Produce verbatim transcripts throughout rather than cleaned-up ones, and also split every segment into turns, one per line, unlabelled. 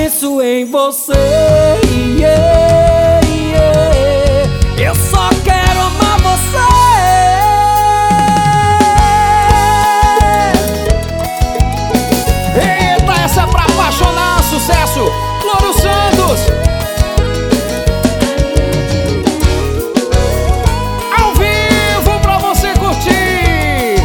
penso em você. Yeah, yeah. Eu só quero amar você.
Eita, essa é pra apaixonar. Sucesso, Louro Santos. Ao vivo pra você curtir.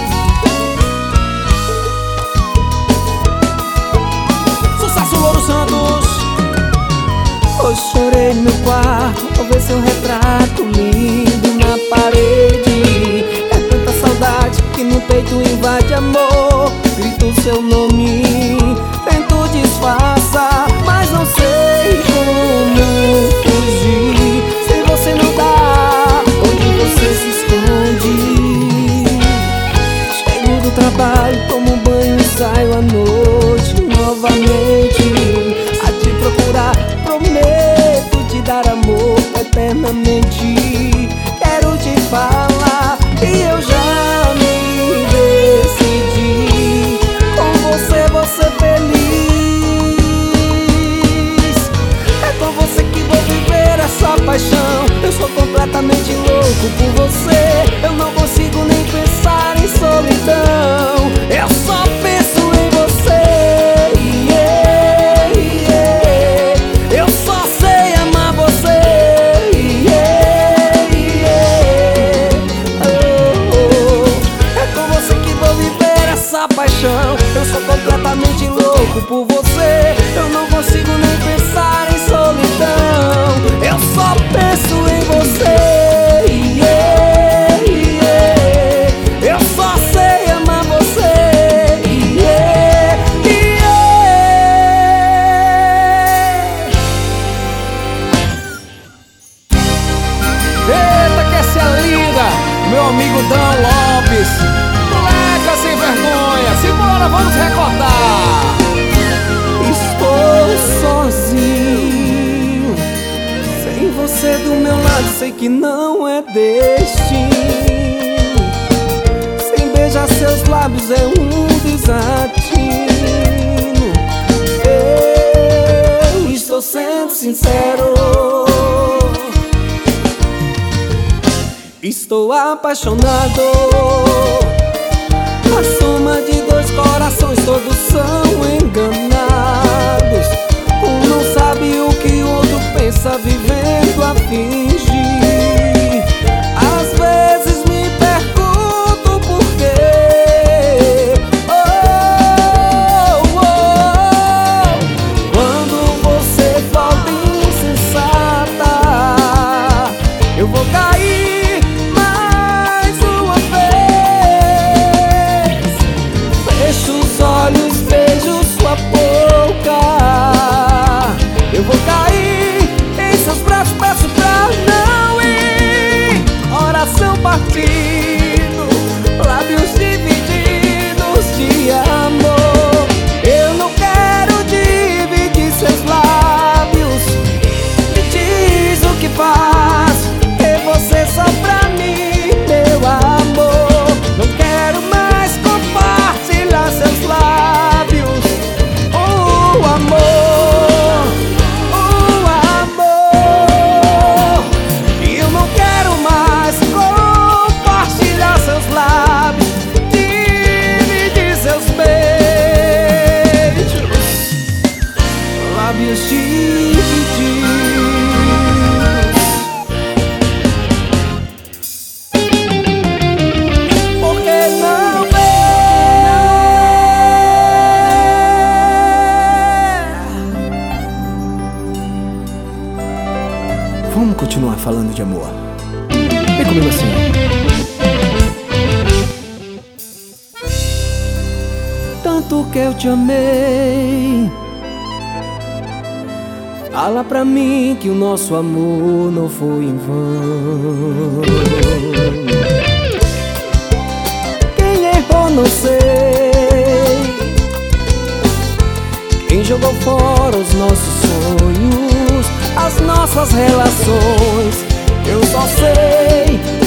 Sucesso, Louro Santos.
Hoje chorei no meu quarto ao ver seu retrato lindo na parede. É tanta saudade que no peito invade amor. Grito seu nome, tento disfarçar, mas não sei como fugir. Se você não dá, onde você se esconde? Chego do trabalho, tomo um banho e saio à noite novamente a te procurar. Prometo te dar amor eternamente. Quero te falar e eu já me decidi. Com você vou ser feliz. É com você que vou viver essa paixão. Eu sou completamente louco por você. Eu não consigo nem pensar em solidão. Eu só penso em você. Yeah, yeah. Eu só sei amar você. Yeah, yeah. Oh, oh. É com você que vou viver essa paixão. Eu sou completamente louco por você. Eu não consigo nem pensar em solidão. Eu só penso em você. Yeah, yeah. Eu só sei amar você. Yeah, yeah.
Eita, que essa é linda. Meu amigo Dan Lopes. Moleca sem vergonha. Simbora, vamos recordar.
Estou sozinho, sem você do meu lado, sei que não é destino. Sem beijar seus lábios é um desatino. Eu estou sendo sincero, estou apaixonado. A soma de dois corações, todos são enganados. Um não sabe o que o outro pensa, vivendo a fingir. Às vezes me pergunto por quê. Oh, oh, quando você volta insensata, eu vou cair mais uma vez. Fecho os olhos, beijo sua boca. Eu vou cair em seus braços, peço pra não ir. Oração partindo, lábios divididos de amor. Eu não quero dividir seus lábios. Me diz o que faz, ter você só pra mim, meu amor. Não quero mais compartilhar seus lábios. O amor, o amor. E eu não quero mais compartilhar seus lábios, dividir seus beijos, lábios divididos. Por que não ver?
Vamos continuar falando de amor. Vem comigo assim.
Tanto que eu te amei. Fala pra mim que o nosso amor não foi em vão. Quem errou não sei, quem jogou fora os nossos sonhos, as nossas relações. Eu só sei